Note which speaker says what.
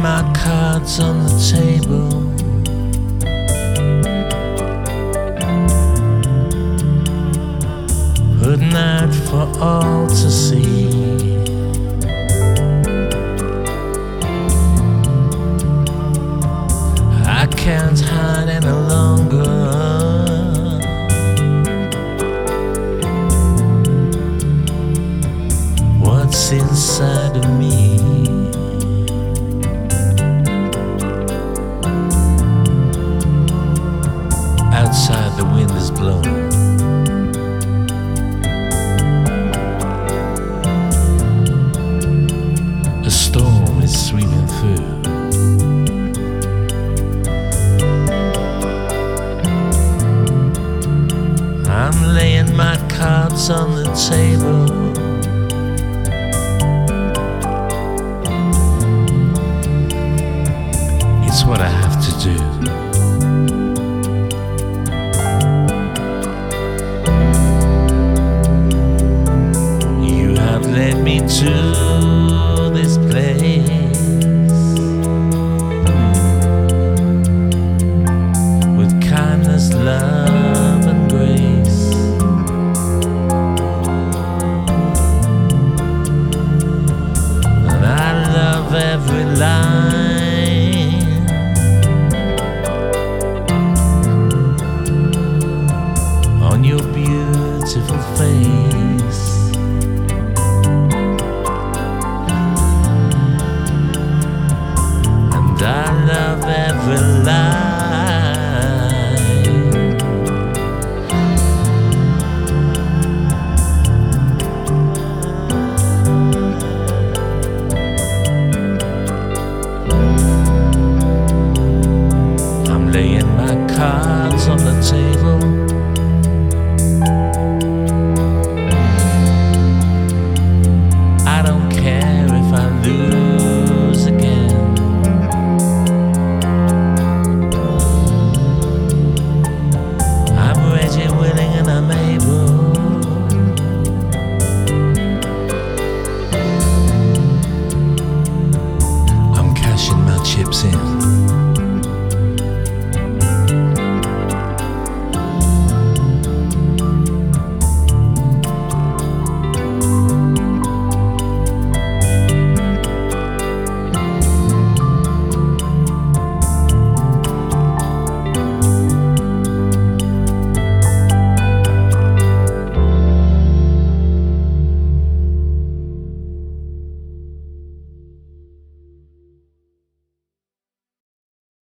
Speaker 1: my cards on the table. Putting out for all to see. I can't hide any longer. What's inside of me? Outside the wind is blowing. A storm is sweeping through. I'm laying my cards on the table. It's what I have to do. You have led me to this place with kindness, love, and grace. And I love every line on your beautiful face. And I love every line I'm laying my cards on the table.